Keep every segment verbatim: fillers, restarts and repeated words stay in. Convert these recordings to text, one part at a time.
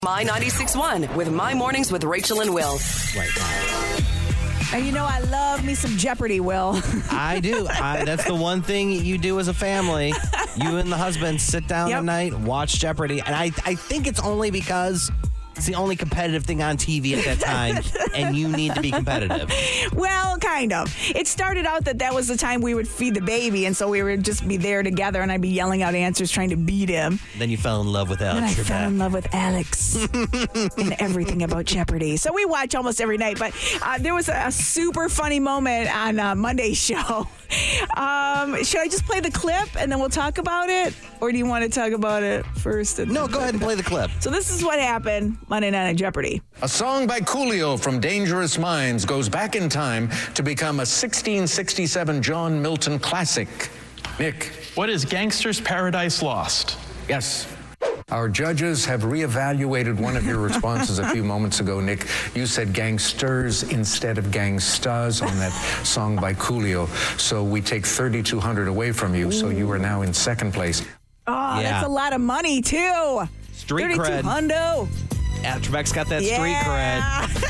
My ninety-six point one with My Mornings with Rachel and Will. Right now. And you know I love me some Jeopardy, Will. I do. I, that's the one thing you do as a family. You and the husband sit down Yep. at night, watch Jeopardy. And I, I think it's only because it's the only competitive thing on T V at that time, and you need to be competitive. Well, kind of. It started out that that was the time we would feed the baby, and so we would just be there together, and I'd be yelling out answers trying to beat him. Then you fell in love with And Alex I fell in Trebek. love with Alex and everything about Jeopardy. So we watch almost every night. But uh, there was a, a super funny moment on uh, Monday's show. Um, should I just play the clip and then we'll talk about it? Or do you want to talk about it first? And No, go ahead and play the clip. So this is what happened Monday night on Jeopardy. A song by Coolio from Dangerous Minds goes back in time to become a sixteen sixty-seven John Milton classic. Nick. What is Gangster's Paradise Lost? Yes. Our judges have reevaluated one of your responses a few moments ago, Nick. You said gangsters instead of gangstas on that song by Coolio. So we take thirty-two hundred away from you, so you are now in second place. Oh, Yeah. that's a lot of money, too. Street thirty-two cred. hundo. Alex Trebek's got that street cred.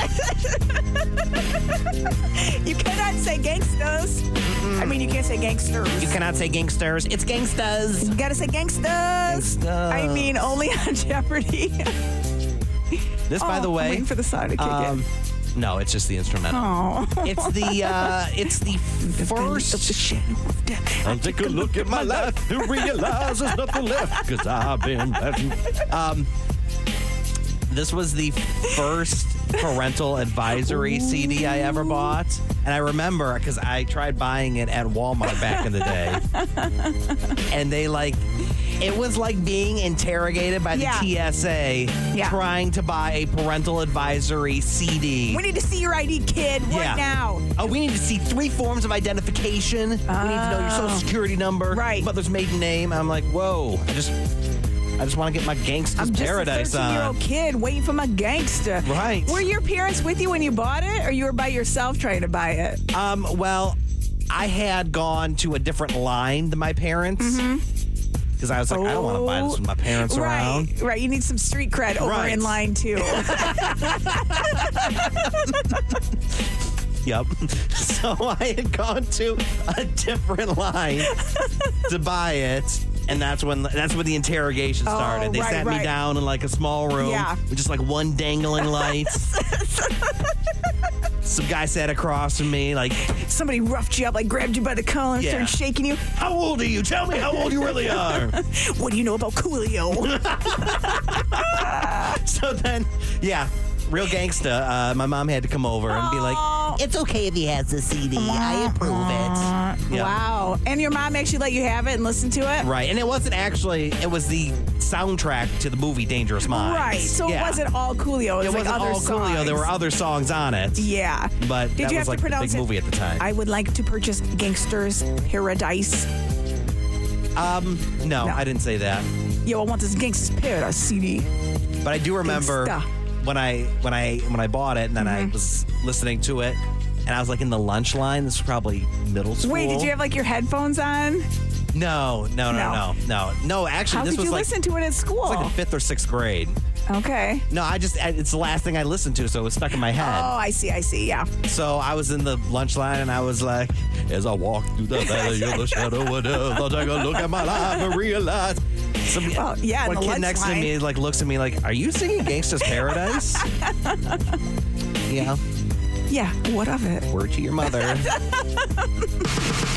cred. You cannot say gangsters. I mean, you can't say gangsters. You cannot say gangsters. It's gangstas. You gotta say gangsters. Gangstas. I mean, only on Jeopardy. This, by Oh, the I'm way, waiting for the song to kick um, in. no, it's just the instrumental. Oh. It's the uh, it's the first. Of the shadow of death. I'll take a look at my life and realize there's nothing left because I've been passing. Um, this was the first parental advisory C D I ever bought. And I remember because I tried buying it at Walmart back in the day. And they like, it was like being interrogated by the Yeah. T S A Yeah. trying to buy a parental advisory C D. We need to see your I D, kid, right Yeah. now. Oh, we need to see three forms of identification. We need to know your social security number, Right. mother's maiden name. I'm like, whoa, I just, I just want to get my Gangsta's I'm just Paradise a thirteen-year-old on. kid waiting for my gangster. Right. Were your parents with you when you bought it, or you were by yourself trying to buy it? Um, well, I had gone to a different line than my parents because I was like, I don't want to buy this with my parents right, around. Right, you need some street cred over Right. in line too. Yep. So I had gone to a different line to buy it. And that's when that's when the interrogation started. Oh, they right, sat right. me down in like a small room Yeah. with just like one dangling light. Some guy sat across from me like, Somebody roughed you up, like grabbed you by the collar and Yeah. started shaking you. how old are you? Tell me how old you really are. What do you know about Coolio? So then, yeah, real gangsta. Uh, my mom had to come over and be like, it's okay if he has the C D. I approve it. Yeah. Wow. And your mom actually let you have it and listen to it? Right. And it wasn't actually, it was the soundtrack to the movie Dangerous Minds. Right. So Yeah. it wasn't all Coolio. It was It like wasn't other all songs. Coolio. There were other songs on it. Yeah. But Did that you was have like to the pronounce big it? movie at the time. I would like to purchase Gangster's Paradise. Um, no, No. I didn't say that. Yo, I want this Gangster's Paradise C D. But I do remember Gangsta. when I when I when I bought it and then I Mm-hmm. was listening to it and I was like in the lunch line. This was probably middle school. Wait, did you have like your headphones on? No, no, no, No. no, no, no. Actually, How this could was you like listen to it at school? it's like in fifth or sixth grade. Okay. No, I just it's the last thing I listened to, so it was stuck in my head. Oh, I see, I see, yeah. So I was in the lunch line and I was like, as I walk through the valley of the shadow of death, I'll take a look at my life and realize. Some, Well, yeah, in one the kid lunch next line. to me like looks at me like, are you singing Gangsta's Paradise? Yeah. Yeah, what of it? Word to your mother.